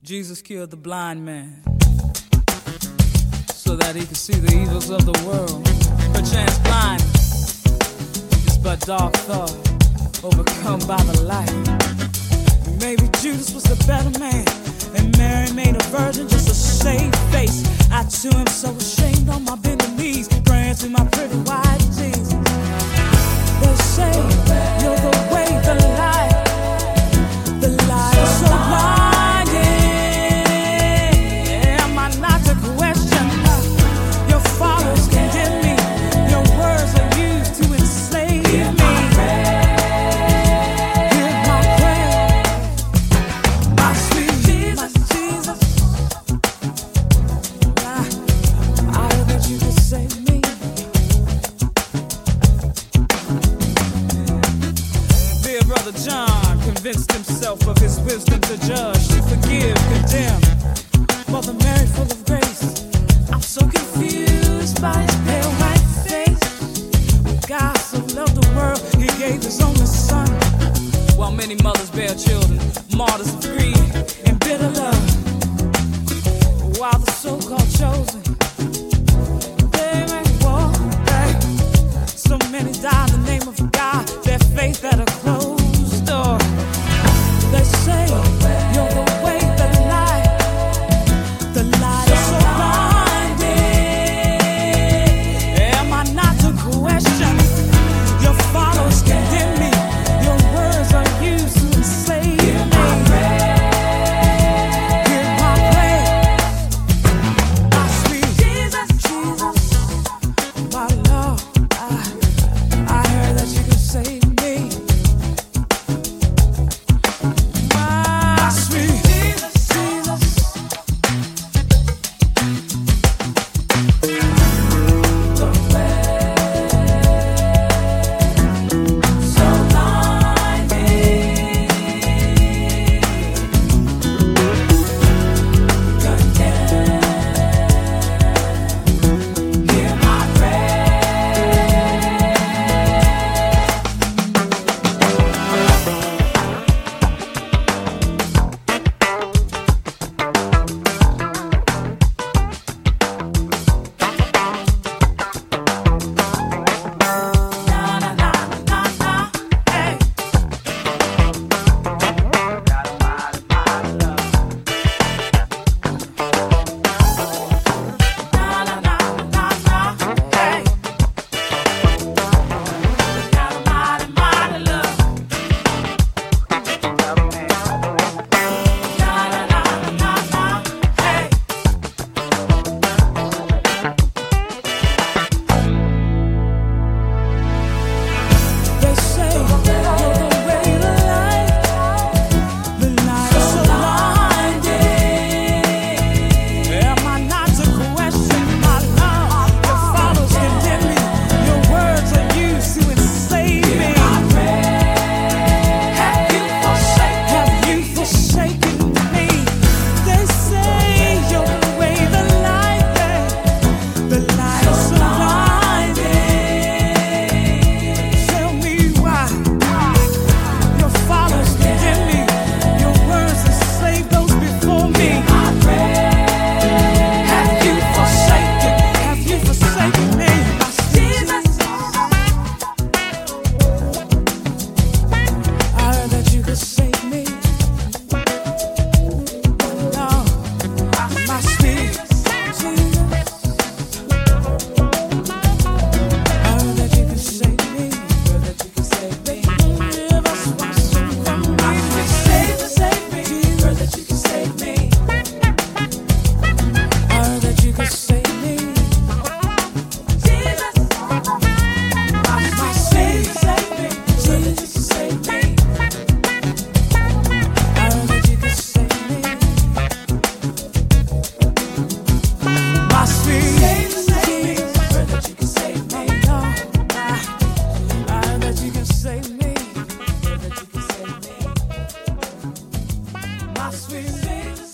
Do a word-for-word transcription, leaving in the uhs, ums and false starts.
Jesus killed the blind man so that he could see the evils of the world. Perchance blindness is but dark thought overcome by the light. Maybe Judas was the better man, and Mary made a virgin just to save face. I too am so ashamed on my bending knees, praying to my pretty white Jesus. They say you're the way, the light, the light is so blinding. Am I not to question? Your followers condemn me, your words are used to enslave me. Hear my prayer, my sweet Jesus, Jesus. I, I heard that you could save me. Dear brother John convinced himself of his wisdom to judge, to forgive, condemn. Mother Mary, full of grace, I'm so confused by his pale white face. When God so loved the world, he gave his only son. While many mothers bear children, martyrs of greed and bitter love. While the so-called chosen, they may walk back. So many die in the name of God, their faith at a closed door. They say you're the way, the light, the light is so blinding. Am I not to question? Your followers condemn me, your words are used to enslave me. Hear my prayer, my sweet Jesus, Jesus, my Lord. I, I heard that you could save me. My sweet Jesus, Jesus. The way so blinding. Condemn. Hear my prayer. Na na na na na, hey. Got a mighty, mighty love. Na na na na na, hey. Got a mighty, mighty love. Na na na na na, hey. They say you're the way, the light, the light is so blinding. Am I not to question my love? Your followers condemn me, your words are used to enslave me. Have you forsaken, have you forsaken me? They say you're the way, the light, the light is so blinding. Tell me why your followers condemn me, your words enslave those before me. Have you forsaken, have you forsaken me, my Jesus? I heard that you could save me. No, my sweet Jesus. I heard that you could save me. Heard that you could save me. Give us one song from me. Save me, save me. Heard that you could save me. I heard that you could save me. Jesus, my sweet Savior. Heard that you could save me. I heard that you could save me. My sweet Savior. Heard that you could save me. I heard that you could save me. Heard that you could save me. My sweet Savior.